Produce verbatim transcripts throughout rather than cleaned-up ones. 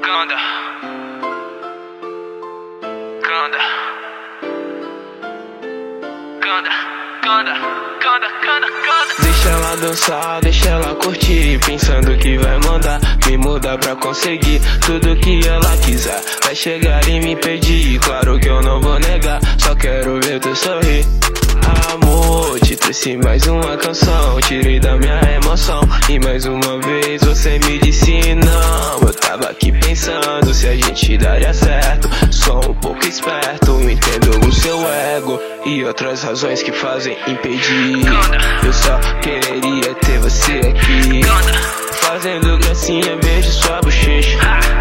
Canda, canda, canda, canda, canda, canda, canda. Deixa ela dançar, deixa ela curtir, pensando que vai mandar me mudar pra conseguir tudo que ela quiser. Vai chegar e me pedir, claro que eu não vou negar, só quero ver tu sorrir. Amor, te trouxe mais uma canção, tirei da minha emoção e mais uma vez você me disse não. Eu tava aqui pensando se a gente daria certo, sou um pouco esperto, entendo o seu ego e outras razões que fazem impedir. Eu só queria ter você aqui, fazendo gracinha, vejo sua bochecha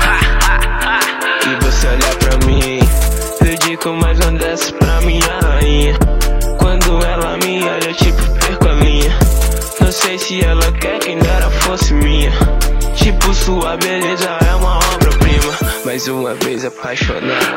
e você olhar pra mim. Dedico mais uma dessas pra minha rainha. Quando ela me olha, tipo, perco a linha. Não sei se ela quer, quem dera fosse minha. Tipo, sua beleza é uma obra-prima. Mais uma vez apaixonado,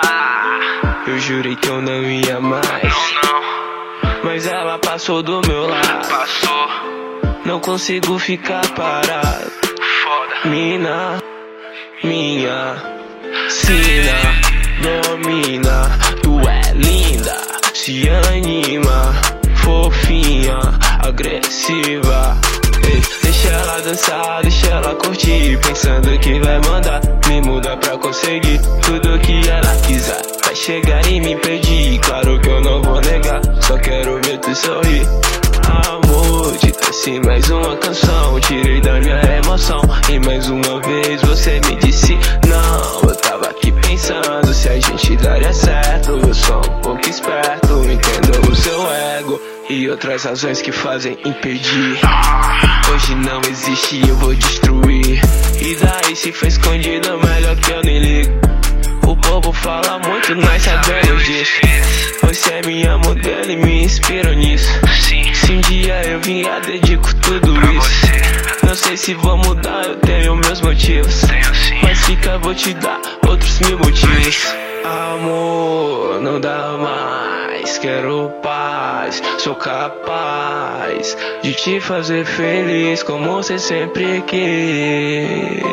eu jurei que eu não ia mais, mas ela passou do meu lado. Passou, não consigo ficar parado. foda. Mina, minha sina, domina. Tu é linda, se anima, fofinha, agressiva. Ei, deixa ela dançar, deixa ela curtir, pensando que vai mandar me mudar pra conseguir tudo que ela quiser. Vai chegar e me pedir, claro que eu não vou negar, só quero ver tu sorrir. Amor, te trouxe mais uma canção, tirei da minha emoção e mais uma vez você me disse não. Eu tava aqui pensando se a gente daria certo, eu sou um pouco esperto, entendo o seu ego e outras razões que fazem impedir. Hoje não existe, eu vou destruir. E daí se foi escondido, melhor que eu nem ligo. O povo fala muito, nós sabemos disso. Você é minha modelo e me inspira nisso. Sim, Se um dia eu vier, dedico tudo pra isso. você, Não sei se vou mudar, eu tenho meus motivos, tenho sim. mas fica, vou te dar outros mil motivos. Amor, não dá mais, quero paz, sou capaz de te fazer feliz como você sempre quis.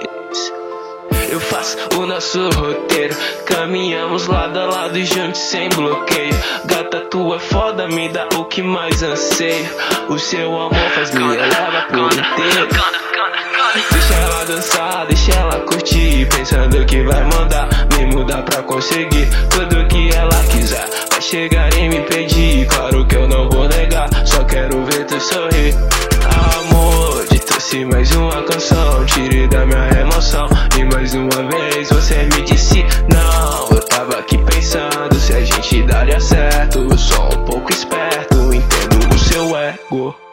Eu faço o nosso roteiro, caminhamos lado a lado juntos sem bloqueio. Gata, tu é foda, me dá o que mais anseio. O seu amor faz me leva por inteiro. Deixa ela dançar, deixa ela curtir, pensando que vai mandar me mudar pra conseguir tudo que ela quiser. Vai chegar e me pedir, claro que eu não vou negar, só quero ver tu sorrir. Amor, te trouxe mais uma canção, tirei da minha emoção e mais uma vez você me disse não. Eu tava aqui pensando se a gente daria certo, eu sou um pouco esperto, entendo o seu ego.